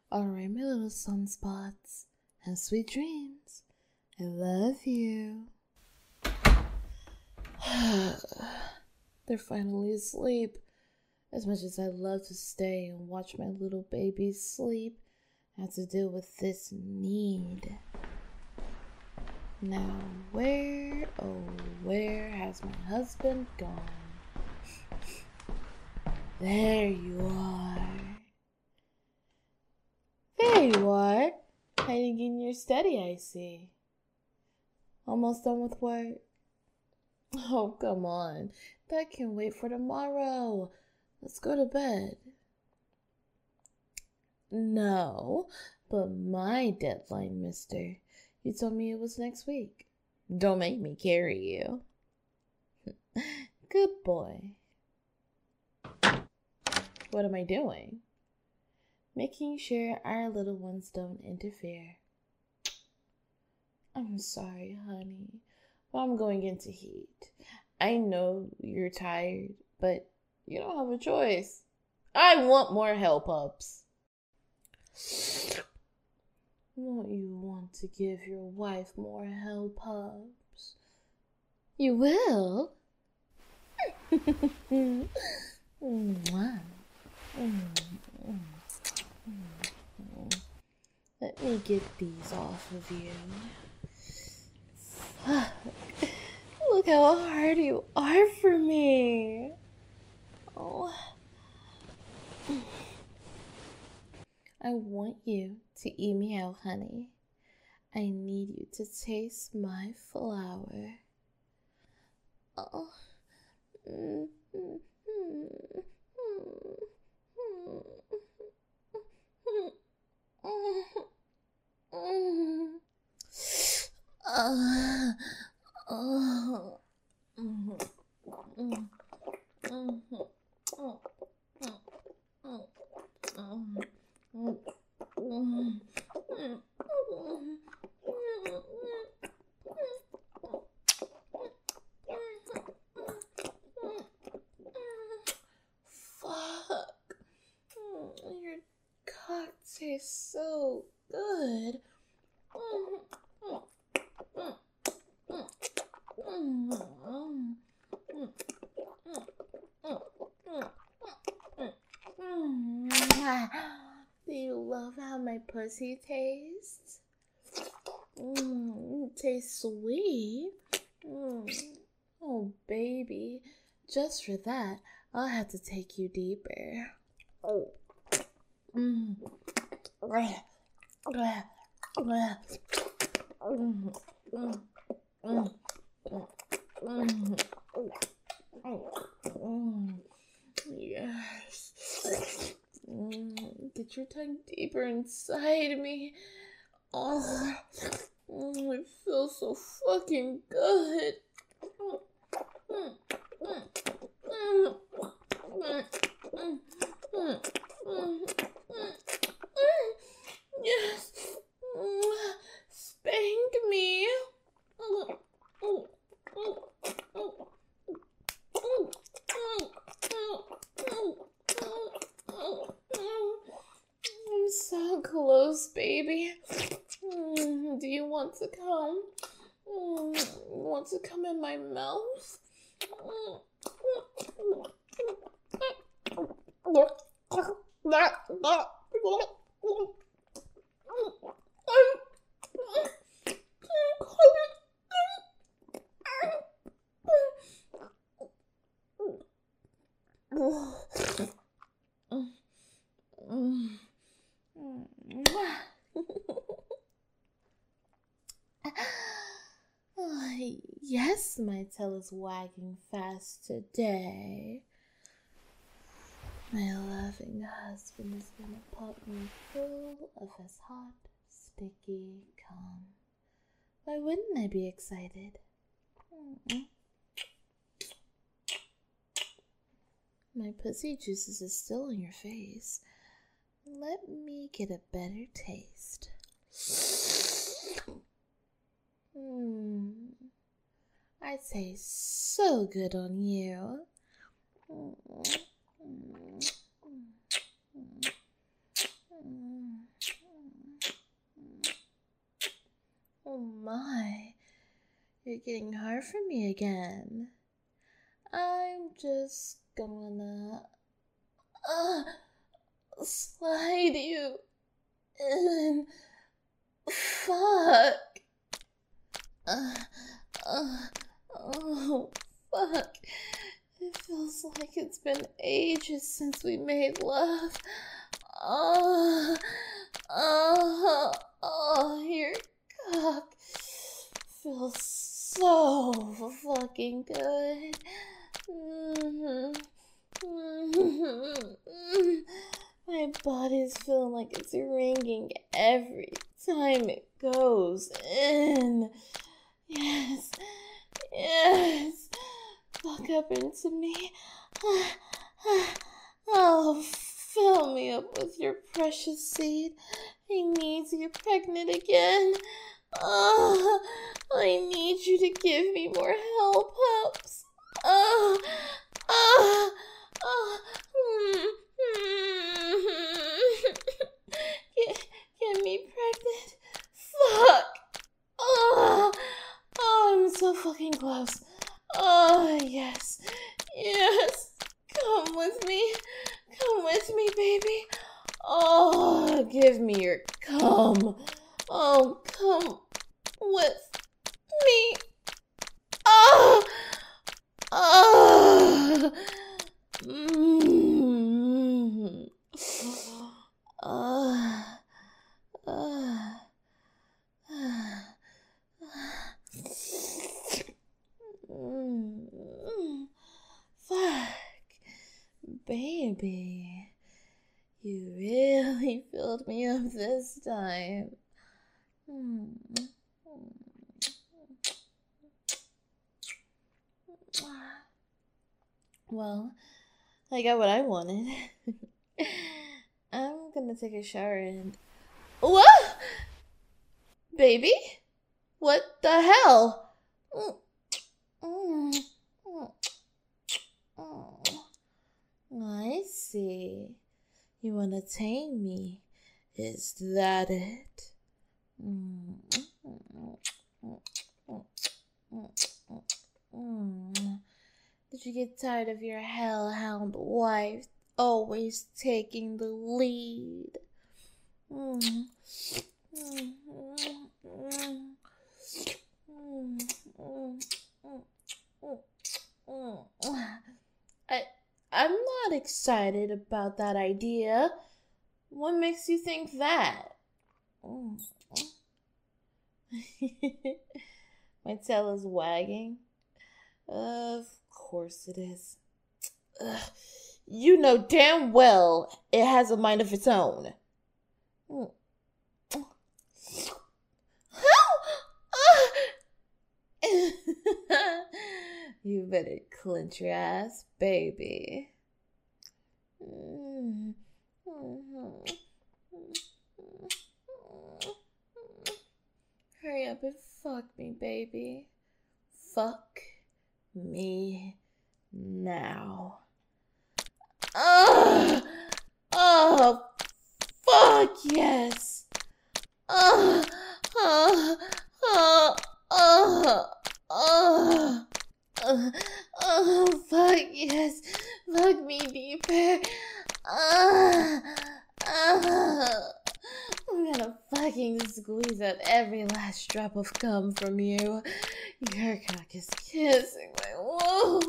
Alright, my little sunspots. Have sweet dreams. I love you. They're finally asleep. As much as I'd love to stay and watch my little babies sleep, I have to deal with this need. Now, where, oh, where has my husband gone? There you are. There you are. Hiding in your study, I see. Almost done with work? Oh, come on. That can wait for tomorrow. Let's go to bed. No, but my deadline, mister. You told me it was next week. Don't make me carry you. Good boy. What am I doing? Making sure our little ones don't interfere. I'm sorry, honey, but I'm going into heat. I know you're tired, but you don't have a choice. I want more help-ups. Won't you want to give your wife more help-ups? You will? Let me get these off of you. Look how hard you are for me. Oh. I want you to eat me out, honey. I need you to taste my flower. Oh. Fuck. Your cock tastes so good. Do you love how my pussy tastes? It tastes sweet. Oh, baby. Just for that, I'll have to take you deeper. Oh. Yes. Get your tongue deeper inside me. Oh, it feels so fucking good. Yes. Spank me. I'm so close, baby. Do you want to come? Want to come in my mouth? Yes, my tail is wagging fast today. My loving husband is gonna pop me full of his hot, sticky cum. Why wouldn't I be excited? My pussy juices is still on your face. Let me get a better taste. I taste so good on you. You're getting hard for me again. I'm just gonna slide you in. Fuck. Oh, fuck. It feels like it's been ages since we made love. Your cock feels so fucking good. My body's feeling like it's ringing every time it goes in. Yes. Fuck up into me. Oh, fill me up with your precious seed. I need to get pregnant again. I need you to give me more help, pups. Get me pregnant. Fuck. I'm so fucking close. Yes. Come with me, baby. Give me your cum. Come with me. Fuck, baby, you really filled me up this time. Well, I got what I wanted. I'm gonna take a shower and... What? Baby? What the hell? I see. You wanna tame me. Is that it? Did you get tired of your hellhound wife always taking the lead? I'm not excited about that idea. What makes you think that? My tail is wagging. Of course it is. You know damn well it has a mind of its own. You better clench your ass, baby. Hurry up and fuck me, baby. Fuck me now. Oh, fuck yes. Oh, fuck yes. Fuck me deeper. I'm gonna fucking squeeze out every last drop of cum from you. Your cock is kissing my womb.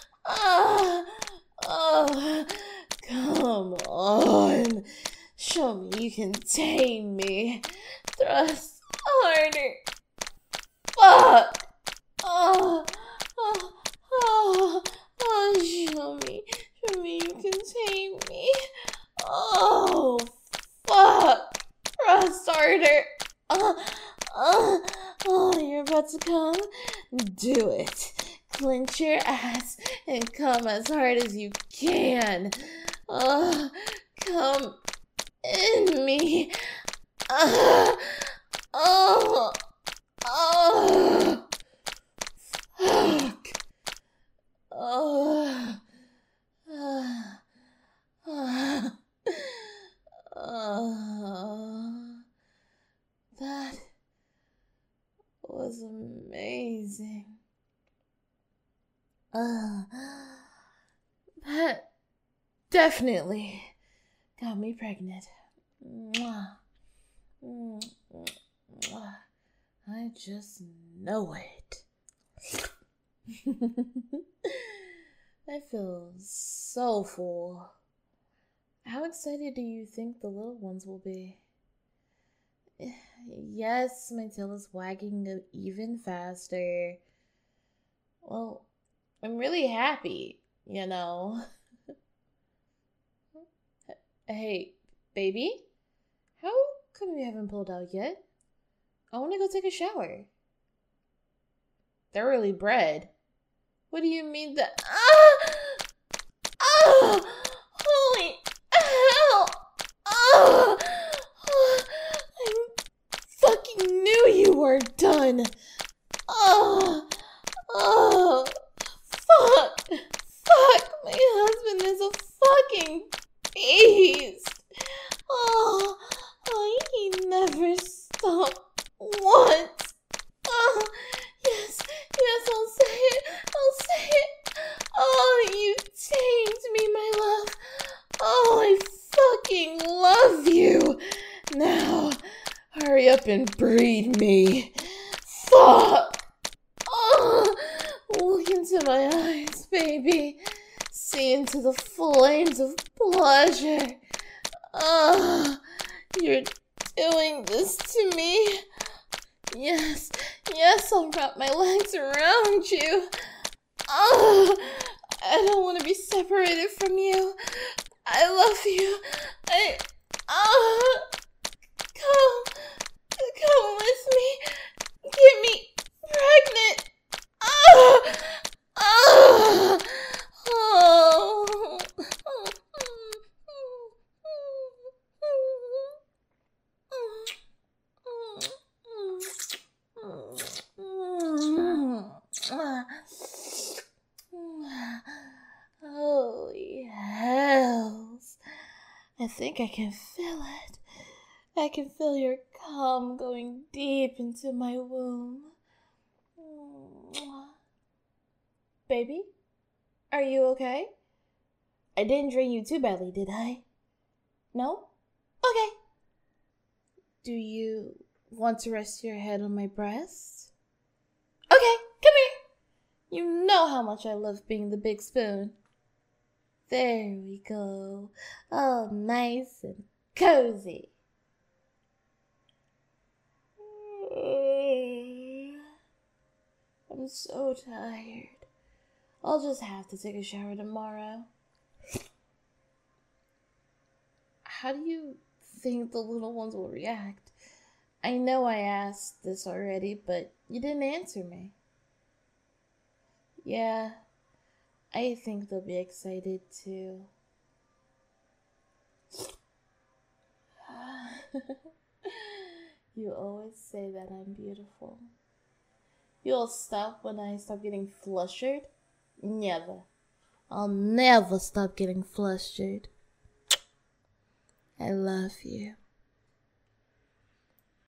Come on. Show me you can tame me. Thrust harder. Fuck. Show me you can tame me. Oh, fuck. Thrust harder. You're about to come? Do it. Clench your ass and come as hard as you can. Come in me. Fuck. That was amazing. That definitely got me pregnant. Mwah. Mwah. I just know it. I feel so full. How excited do you think the little ones will be? Yes, my tail is wagging even faster. Well, I'm really happy, you know. Hey, baby? How come you haven't pulled out yet? I want to go take a shower. Thoroughly bred? What do you mean that? Ah! Ah! Holy hell! Ah! I fucking knew you were done. Oh, oh, fuck, my husband is a fucking beast. Oh, he never stopped once. Oh, yes, I'll say it. Oh, you tamed me, my love. Oh, I fucking love you. Now, hurry up and breed me. Fuck. Oh, look into my eyes, baby. See into the flames of pleasure. Oh, you're doing this to me. Yes, I'll wrap my legs around you. Oh, I don't want to be separated from you. I love you. Come with me. Get me pregnant. Oh, oh, oh. Holy hells. I think I can feel it. I can feel your cum going deep into my womb. Baby, are you okay? I didn't drain you too badly, did I? No? Okay. Do you want to rest your head on my breast? Okay, come here. You know how much I love being the big spoon. There we go. All nice and cozy. I'm so tired. I'll just have to take a shower tomorrow. How do you think the little ones will react? I know I asked this already, but you didn't answer me. Yeah, I think they'll be excited too. You always say that I'm beautiful. You'll stop when I stop getting flustered? Never. I'll never stop getting flustered. I love you.